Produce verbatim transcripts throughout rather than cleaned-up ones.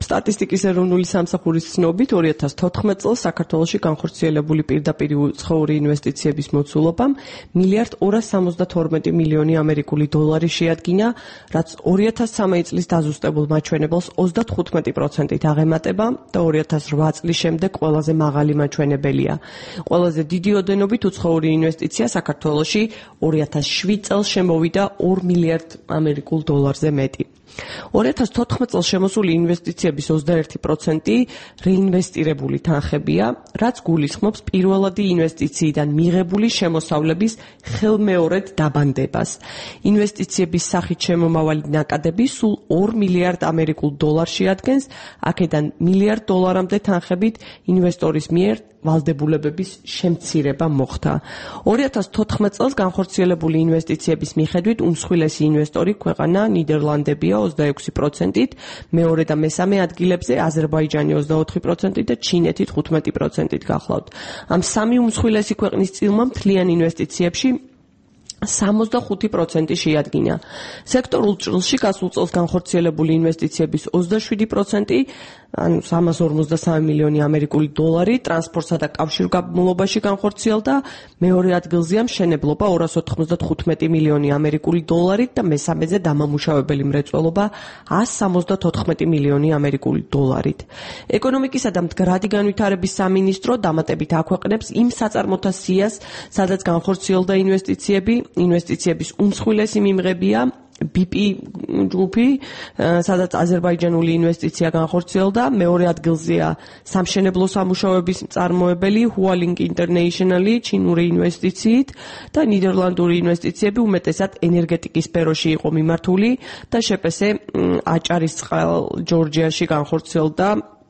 სტატისტიკის ეროვნული სამსახურის ცნობით ორი ათას თოთხმეტ წელს საქართველოში განხორციელებული პირდაპირ უცხოური ინვესტიციების მოცულობამ მილიარდ ორას სამოცდათორმეტი მილიონი ამერიკული დოლარი შეადგინა, რაც ორი ათას ცხრამეტ წლის დაზუსტებულ მაჩვენებელს ოცდათხუთმეტი პროცენტით აღემატება და ორი ათას რვა წლის შემდეგ ყველაზე მაღალი მაჩვენებელია. ყველაზე დიდი ოდენობით უცხოური ინვესტიცია საქართველოში ორი ათას შვიდ წელს შემოვიდა ორ მილიარდ ამერიკულ დოლარზე მეტი. ორი ათას თოთხმეტ წელს შემოსული ინვესტიციების ოცდაერთი პროცენტი რეინვესტირებული თანხებია, რაც გულისხმობს პირველადი ინვესტიციიდან მიღებული შემოსავლების ხელმეორედ დაბანდებას. ინვესტიციების სახით შემომავალი ნაკადები სულ ორ მილიარდ ამერიკულ დოლარს შეადგენს, აქედან მილიარდ დოლარამდე თანხებით ინვესტორის მიერ ვალდებულებების შემცირება მოხდა. ორი ათას თოთხმეტ წელს განხორციელებული ინვესტიციების მიხედვით უმსხვილესი ინვესტორი ქვეყანა ნიდერლანდებია ოცდაექვსი პროცენტით, მეორე და მესამე ადგილებზე აზერბაიჯანი ოცდაოთხი პროცენტით და ჩინეთი თხუთმეტი პროცენტით გახლავთ. ამ სამი უმსხვილესი ქვეყნის წილმა მთლიან ინვესტიციებში სამოცდახუთი პროცენტი შეადგინა. სექტორულ ჭრილში გასულ წელს განხორციელებული ინვესტიციების ოცდაშვიდი პროცენტი, ანუ სამას ორმოცდასამი მილიონი ამერიკული დოლარი ტრანსპორტსა და კავშირგაბმულობაში განხორციელდა, მეორე ადგილზეა მშენებლობა ორას ოთხმოცდათხუთმეტი მილიონი ამერიკული დოლარით და მესამეზე დამამუშავებელი მრეწველობა ას სამოცდათოთხმეტი მილიონი ამერიკული დოლარით. ეკონომიკისა და მდგრადი განვითარების სამინისტრო დამატებით აქვეყნებს იმ საწარმოთა სიას, სადაც განხორციელდა ინვესტიციები. ინვესტიციების უმსხვილესი მიმღებია ბი პი ჯგუფი, სადაც აზერბაიჯანული ინვესტიცია განხორციელდა, მეორე ადგილზეა სამშენებლო სამუშაოების მწარმოებელი Hualink International-ი ჩინური ინვესტიციით და ნიდერლანდური ინვესტიციები უმეტესად ენერგეტიკის სფეროში იყო მიმართული და შეპესე აჭარისწყალ ჯორჯიაში განხორციელდა.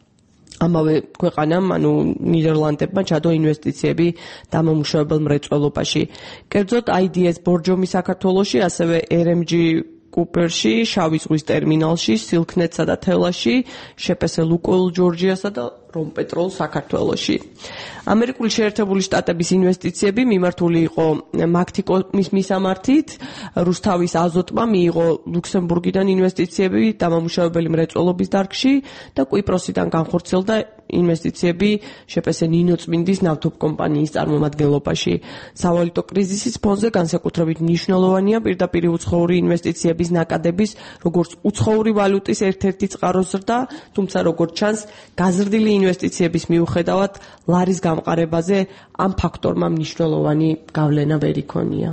ამავე ქვეყანამ, ანუ ნიდერლანდებმა ჩადო ინვესტიციები დამამუშავებელ მრეწველობაში. კერძოდ აი დი ეს ბორჯომი საქართველოში, ასევე ერ ემ ჯი კუპერში, შავი ზღვის ტერმინალში, სილქნეტსა და თელაში, შეპესე ლუკოილ ჯორჯიასა და რომპეტროლ საქართველოში. ამერიკული შეერთებული შტატების ინვესტიციები მიმართული იყო მაქტიკომის მისამართით, რუსთავის აზოტმა მიიღო ლუქსემბურგიდან ინვესტიციები დამამუშავებელი მრეწველობის დარგში და კვიპროსიდან განხორციელდა ინვესტიციები შეპესე ნინოწმინდის ნავთობკომპანიის წარმომადგენლობაში. სავალუტო კრიზისის ფონზე განსაკუთრებით მნიშვნელოვანია პირდაპირ უცხოური ინვესტიციების ნაკადების, როგორც უცხოური ვალუტის ერთ-ერთი წყაროს ზრდა, თუმცა როგორც ჩანს, გაზრდილი ინვესტიციების მიუხედავად ლარის გამყარებაზე ამ ფაქტორმა მნიშვნელოვანი გავლენა ვერ იქონია.